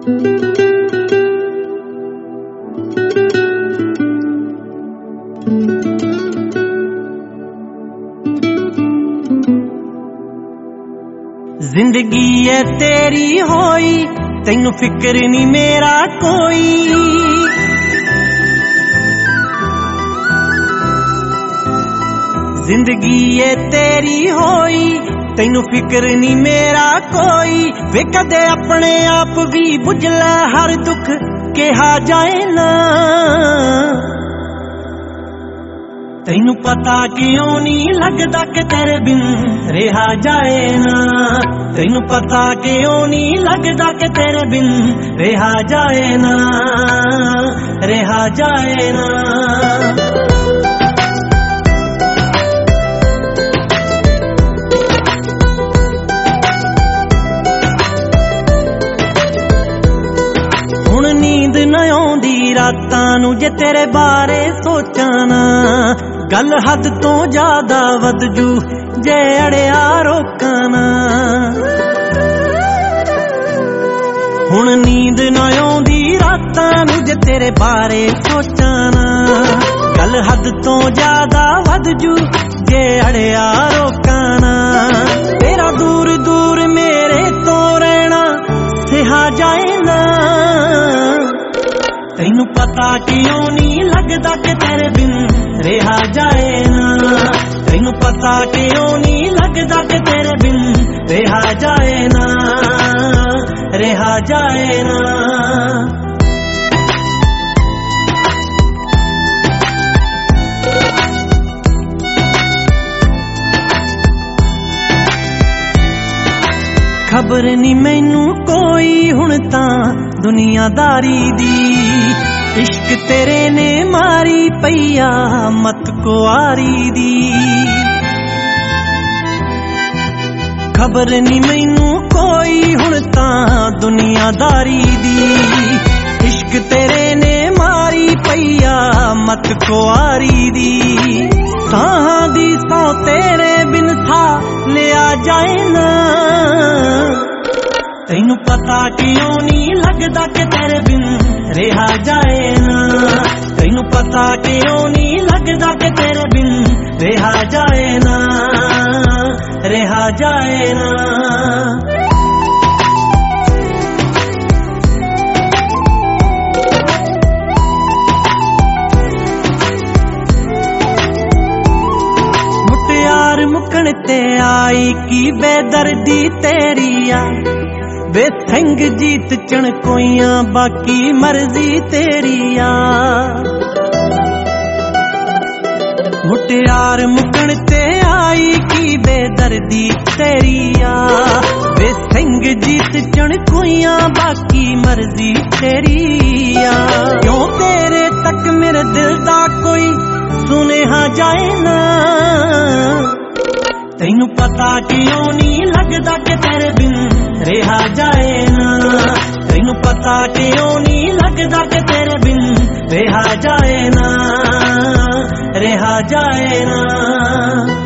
जिंदगी है तेरी होई तैनू फिक्र नहीं मेरा कोई। जिंदगी है तेरी होई तैनू फिक्र नहीं मेरा कोई। वे कदे अपने आप भी बुझला हर दुख कहा जाए ना। तैनू पता क्यों नहीं लगदा कि तेरे बिन रहा जाए ना। तैनू पता क्यों नहीं लगदा कि तेरे बिन रहा जाए ना, रहा जाए ना। हुण नींद न आउंदी रातां नूं जे तेरे बारे सोचां ना। गल हद तो ज्यादा वध जू जे अड़िया रोकां ना। हुण नींद न आउंदी रातां नूं जे तेरे बारे सोचां ना। गल हद तो ज्यादा वध जू जे अड़िया रोकां ना। तेरा दूर दूर मेरे तो रहना सिहा जाए ना। तैनू पता क्यों नहीं लगदा कि तेरे बिन रहा जाए ना। तैनू पता क्यों नहीं लगदा कि तेरे बिन रहा जाए ना, रहा जाए ना। खबर नहीं मैनू कोई हुण तां दुनियादारी दी। इश्क तेरे ने मारी पईया मत कुआरी दी। खबर नहीं मैनू कोई हुण तां दुनियादारी दी। इश्क तेरे ने मारी पईया मत कुआरी दी। साहां दी सौ तेरे बिन था लिया जाए ना। तैनू पता क्यों नहीं लगदा कि तेरे बिन रहा जाए ना। तैनू पता क्यों नहीं लगदा कि तेरे बिन रहा जाए ना, रहा जाए ना। मुटियार मुकण ते आई की बेदर्दी तेरी आ। वे सिंह जीत चणकोइया बाकी मर्जी तेरी आ। मुटियार मुकण ते आई की बेदर्दी तेरी आ। वे सिंह जीत चणकोइया बाकी मर्जी तेरी आ। क्यों तेरे तक मेरे दिल दा कोई सुनेहा जाए ना। तैनू पता क्यों नहीं लगदा कि तेरे बिन रहा जाए ना। तैनू पता क्यों नहीं लगदा कि तेरे बिन रहा जाए ना, रहा जाए ना।